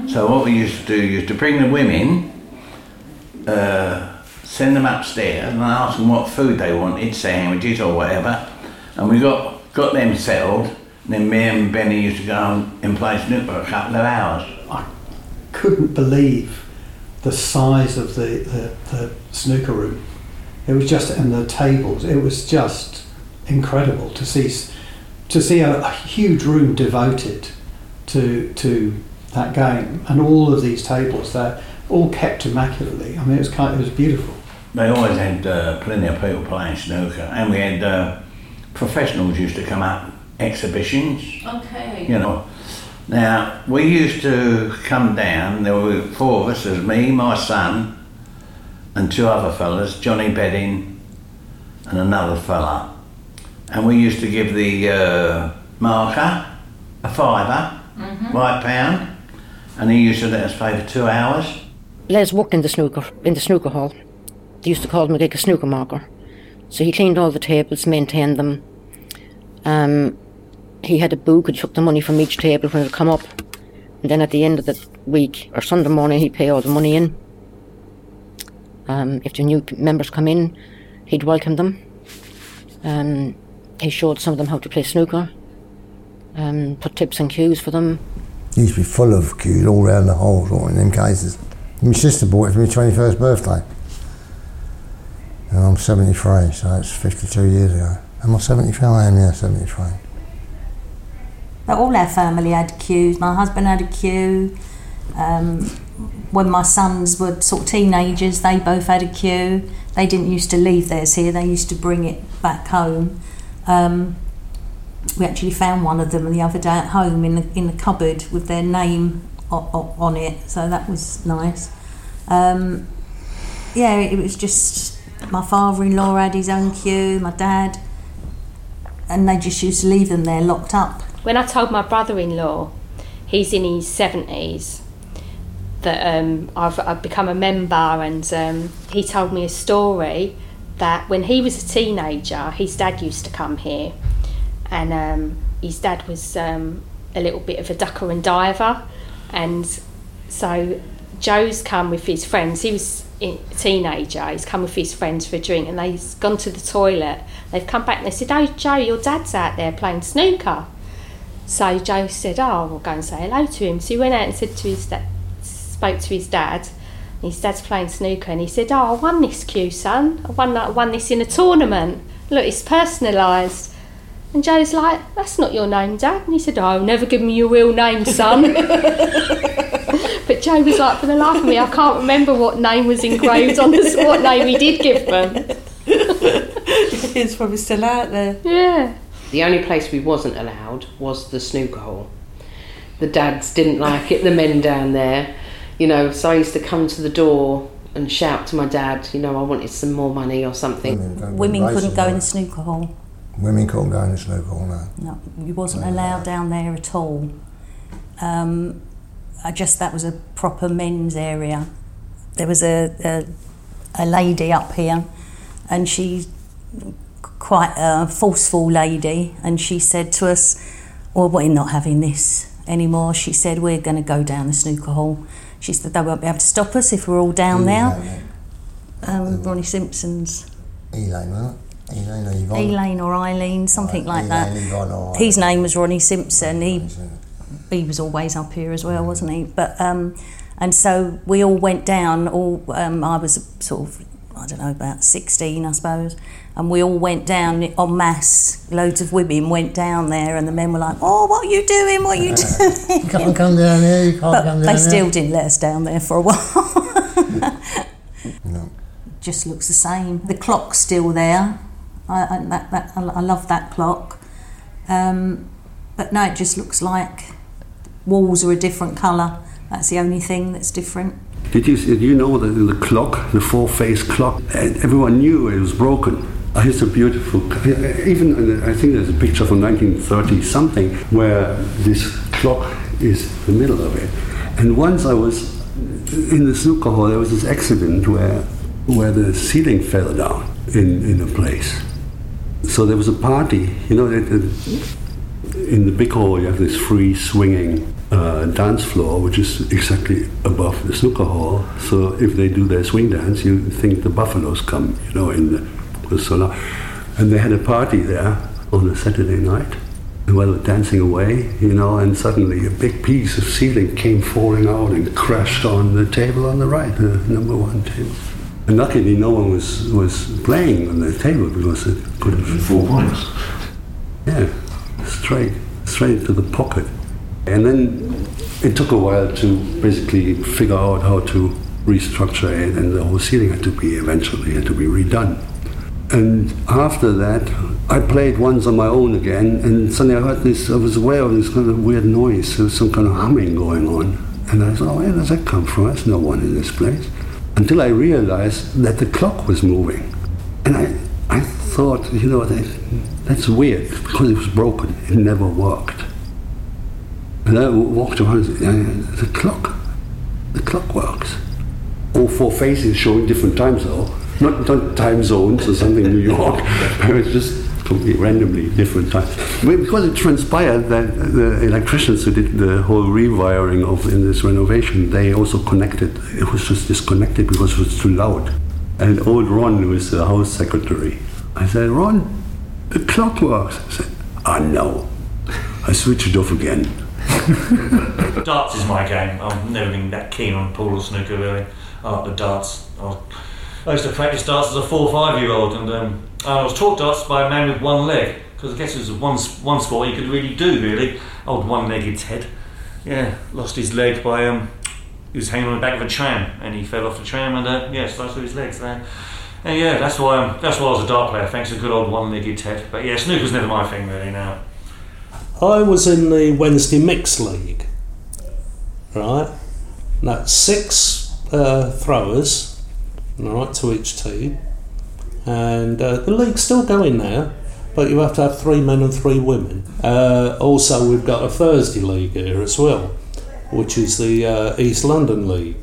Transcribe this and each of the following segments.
So what we used to do, used to bring the women, send them upstairs and ask them what food they wanted, sandwiches or whatever, and we got them settled, and then me and Benny used to go and play snooker for a couple of hours. I couldn't believe the size of the snooker room. It was just, and the tables, it was just incredible to see a huge room devoted to that game, and all of these tables, they're all kept immaculately. I mean, it was beautiful. They always had plenty of people playing snooker, and we had professionals used to come up, exhibitions. Okay. You know. Now, we used to come down, there were 4 of us, there's me, my son, and 2 other fellas, Johnny Bedding and another fella. And we used to give the marker a £5, £5, and he used to let us play for 2 hours. Les worked in the snooker hall. They used to call him a snooker marker. So he cleaned all the tables, maintained them. He had a book and took the money from each table when it would come up. And then at the end of the week, or Sunday morning, he'd pay all the money in. If the new members come in, he'd welcome them. He showed some of them how to play snooker, put tips and cues for them. It used to be full of cues all round the halls, all in them cases. My sister bought it for my 21st birthday. And I'm 73, so it's 52 years ago. Am I 73? I am, yeah, 73. But all our family had cues. My husband had a cue. When my sons were sort of teenagers, they both had a cue. They didn't used to leave theirs here, they used to bring it back home. We actually found one of them the other day at home in the cupboard with their name on it, so that was nice. Yeah, it was just, my father-in-law had his own cue, my dad, and they just used to leave them there locked up. When I told my brother-in-law, he's in his 70s, that I've become a member, and he told me a story that when he was a teenager, his dad used to come here, and his dad was a little bit of a ducker and diver, and so Joe's come with his friends. He was a teenager, he's come with his friends for a drink, and they've gone to the toilet. They've come back and they said, "Oh, Joe, your dad's out there playing snooker." So Joe said, "Oh, we'll go and say hello to him." So he went out and said to his dad, spoke to his dad, and his dad's playing snooker, and he said, "Oh, I won this cue, son. I won this in a tournament. Look, it's personalised." And Joe's like, "That's not your name, Dad." And he said, "Oh, never give me your real name, son." But Joe was like, for the life of me, I can't remember what name was engraved on this, what name he did give them. It's probably still out there. Yeah. The only place we wasn't allowed was the snooker hall. The dads didn't like it, the men down there. You know, so I used to come to the door and shout to my dad, you know, I wanted some more money or something. Women couldn't go in the snooker hall. Women couldn't go in the snooker hall, no. No, you wasn't allowed down there at all. That was a proper men's area. There was a lady up here, and she's quite a forceful lady, and she said to us, "Well, we're not having this anymore." She said, "We're going to go down the snooker hall." She said, "They won't be able to stop us if we're all down there." Ronnie Simpson's. Elaine, wasn't it? Elaine or Yvonne? Elaine or Eileen, something like that. Yvonne, his name was Ronnie Simpson. He was always up here as well, wasn't he? But and so we all went down. I was sort of, I don't know, about 16, I suppose, and we all went down en masse. Loads of women went down there, and the men were like, "Oh, what are you doing? What are you doing?" You can't come down here. You can't come down there. They still didn't let us down there for a while. No. Just looks the same. The clock's still there. I love that clock. But no, it just looks like walls are a different colour. That's the only thing that's different. Did you know that the clock, the four-phase clock, everyone knew it was broken? It's a beautiful, even I think there's a picture from 1930 something where this clock is the middle of it. And once I was in the snooker hall, there was this accident where the ceiling fell down in a place. So there was a party, you know, in the big hall you have this free swinging dance floor, which is exactly above the snooker hall. So if they do their swing dance, you think the buffaloes come, in the solar. And they had a party there on a Saturday night. And while they're dancing away, and suddenly a big piece of ceiling came falling out and crashed on the table on the right, the number 1 table. And luckily no one was playing on the table because it could have... 4 points. Yeah, straight to the pocket. And then it took a while to basically figure out how to restructure it, and the whole ceiling eventually had to be redone. And after that, I played once on my own again, and suddenly I was aware of this kind of weird noise. There was some kind of humming going on. And I thought, where does that come from? There's no one in this place. Until I realized that the clock was moving. And I thought, that's weird, because it was broken. It never worked. And I walked around and said, the clock works. All 4 faces showing different times though. Not time zones or something in New York, but it's just completely randomly different times. Because it transpired that the electricians who did the whole rewiring in this renovation, they also connected. It was just disconnected because it was too loud. And old Ron, who was the house secretary, I said, Ron, the clock works. I said, no. I switched it off again. Darts is my game. I've never been that keen on pool or snooker really. I like the darts. I used to practice darts as a 4 or 5-year-old, and I was taught darts by a man with 1 leg, because I guess it was one sport he could really do, really. Old 1-legged Ted. Yeah, lost his leg by, he was hanging on the back of a tram, and he fell off the tram, and sliced through his legs there. And yeah, that's why I was a dart player, thanks to good old 1-legged Ted. But yeah, snooker's never my thing really now. I was in the Wednesday Mixed League, right? That's 6 throwers, right, to each team, and the league's still going now, but you have to have 3 men and 3 women. Also, we've got a Thursday league here as well, which is the East London League.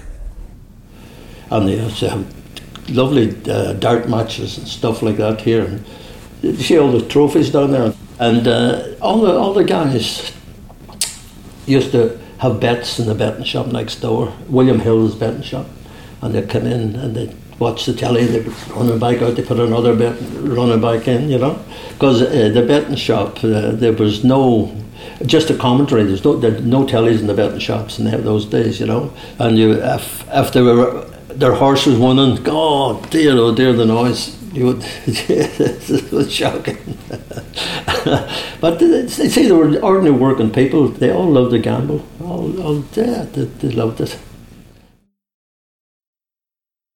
And they also have lovely dart matches and stuff like that here. And you see all the trophies down there, and all the guys used to have bets in the betting shop next door, William Hill's betting shop, and they'd come in and they'd watch the telly, they'd run it back out, they put another bet, run it back in, because the betting shop, there was just a commentary, there's no tellies in the betting shops in those days, and if their horse was winning, God, dear, oh dear, the noise, it was shocking. But they say they were ordinary working people, they all loved to gamble, they loved it.